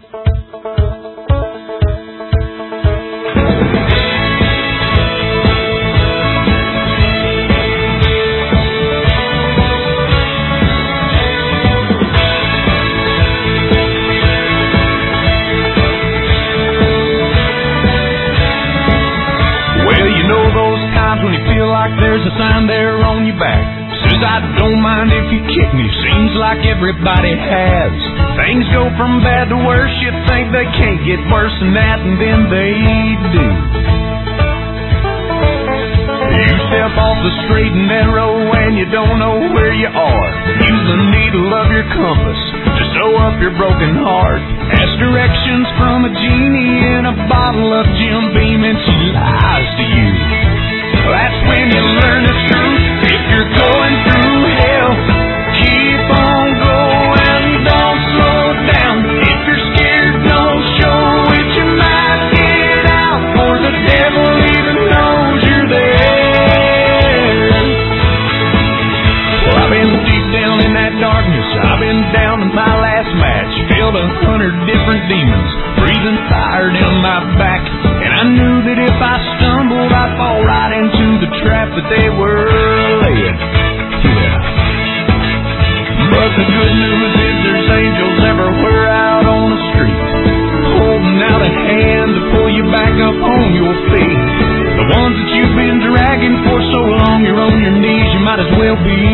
When you feel like there's a sign there on your back says I don't mind if you kick me, seems like everybody has. Things go from bad to worse, you think they can't get worse than that, and then they do. You step off the straight and narrow and you don't know where you are. Use the needle of your compass to sew up your broken heart. Ask directions from a genie in a bottle of Jim Beam and she lies to you. That's when you learn the truth. If you're going through hell, keep on going, don't slow down. If you're scared, don't show it, you might get out, for the devil even knows you're there. Well, I've been deep down in that darkness, I've been down to my last match, filled 100 different demons, breathing fire down my back. And I knew that if I stumbled, I'd fall right into the trap that they were laying. Yeah. But the good news is there's angels everywhere out on the street, holding out a hand to pull you back up on your feet. The ones that you've been dragging for so long, you're on your knees, you might as well be